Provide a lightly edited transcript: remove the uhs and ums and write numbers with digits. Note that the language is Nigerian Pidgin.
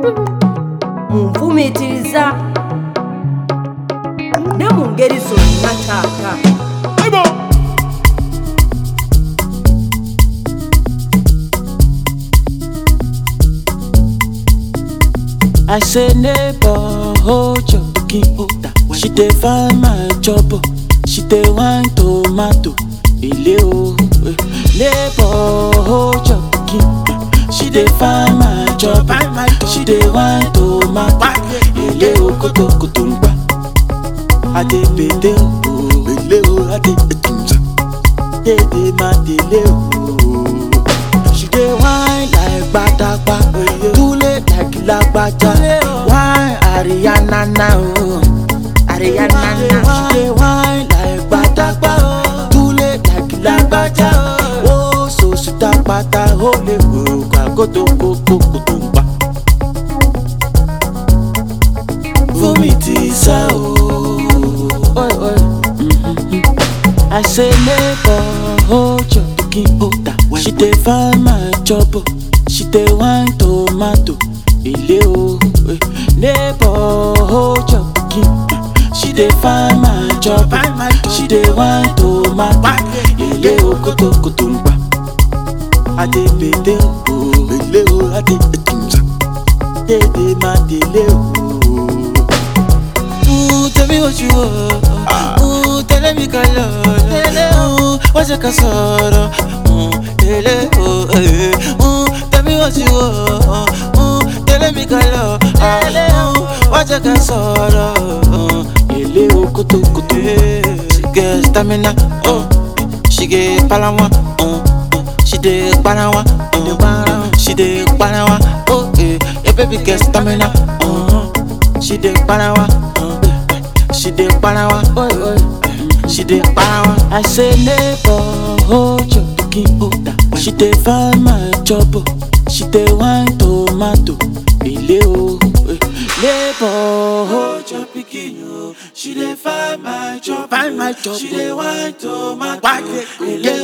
Munfumitiriza ne mu ngeri zonna taata. I say neighbor, hold your cooking. She dey find my job. She dey wine tomato. Ile o, neighbor, hold your cooking. She dey find my job. She dey wine tomato. Ile o, koto koto ngba. Ade bede o, bele o, ade etunza. Dede ma dele o. She dey wine like badagba. Tule like lagbaja. Wine Ariana na o. Ariana na. She dey wine like badagba. Tule like lagbaja. Oh so sita pata hole o. Kagoto koko kutumba. Vomitiza o. Oi oi. I say neighbor, hold your cooking. She dey find my job. She dey wine tomato. Ile o, neighbor, hold your cooking. She dey find my job. She dey wine tomato. Ile o, koto koto ngba. Ade bede o, bele o, ade etunza. Dede ma dele o. Tell me what you want. Tell me color. What's your casoro? Tell me what you want. Tell me color. What's your casoro? Ele o kutu kutu. She get stamina. She get palawa. She dey palawa. She dey palawa. Oh yeah, baby get stamina. She dey palawa. She dey palawa. She dey palawa. I say neighbor, hold your cooking. She dey find my job. She dey wine tomato. Ile o, neighbor, hold your pikin. She dey find my job. She dey wine tomato. Ile